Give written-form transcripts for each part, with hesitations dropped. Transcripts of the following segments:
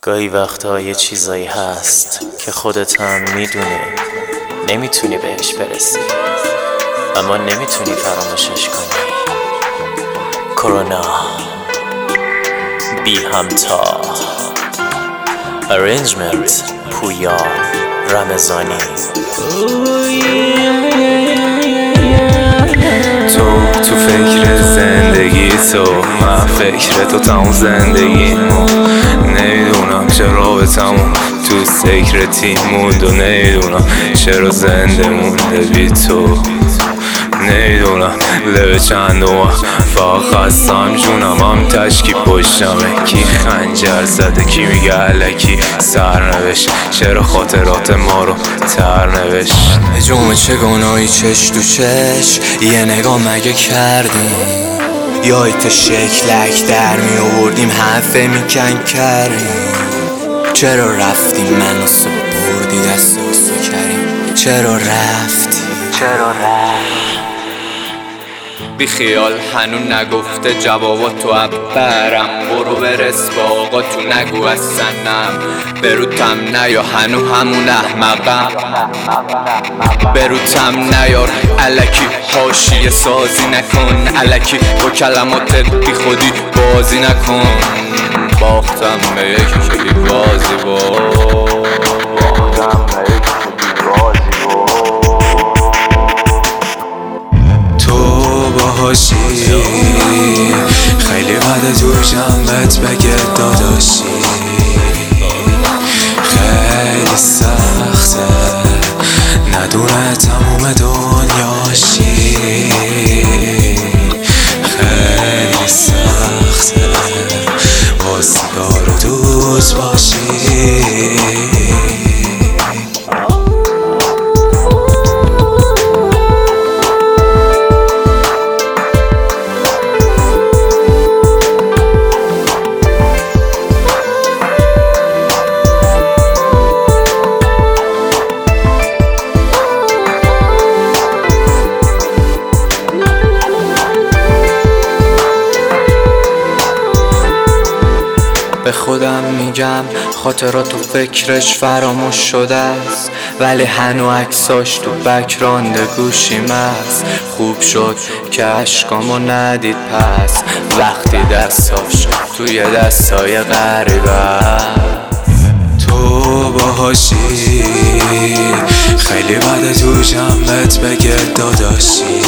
گاهی وقتا یه چیزایی هست که خودت هم میدونی نمیتونی بهش برسی، اما نمیتونی فراموشش کنی. کرونا، بی همتا، ارنجمنت پویا رمضانی. تو فکر زندگی تو، من فکر تو تموم زندگیمو. نمیدونم چرا رابطمون تو سیکرتی موند و نمیدونم چرا زنده مونده بی تو. نمیدونم لبه چندم فقط خستم جونم هم تشکی پشتمه. کی خنجر زده کی میگه علکی سرنوشت، چرا خاطرات ما رو ترنوشت. جمعه چه گناهی چش تو چش یه نگاه مگه کردیم؟ یا ایت شکلک در می آوردیم حرفه میکن کردیم؟ چرا رفتیم منو سپردی دست و کریم؟ چرا رفتی؟ بی خیال هنون نگفته جوابات تو برم. برو برس با آقا تو نگو اصنم بروتم نیا هنو همون احمقم. بروتم نیار علکی حاشیه سازی نکن، علکی با کلمات بی خودی بازی نکن. باختم به یکی که بی بازی باشی خیلی بده تو جنبت بگه داداشی. خیلی سخته ندونه تموم دنیاشی. خیلی سخته واسه رو دوست باشی. به خودم میگم خاطرات و فکرش فراموش شده است، ولی هنو عکساش تو بک‌گراند گوشیم است. خوب شد که اشکامو ندید پس وقتی دستاش توی دستای غریبه. تو باهاشی خیلی بده تو جنبت بگه داداشی.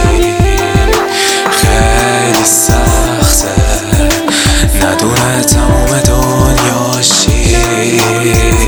خیلی سخته ندونه تموم دنیاشی.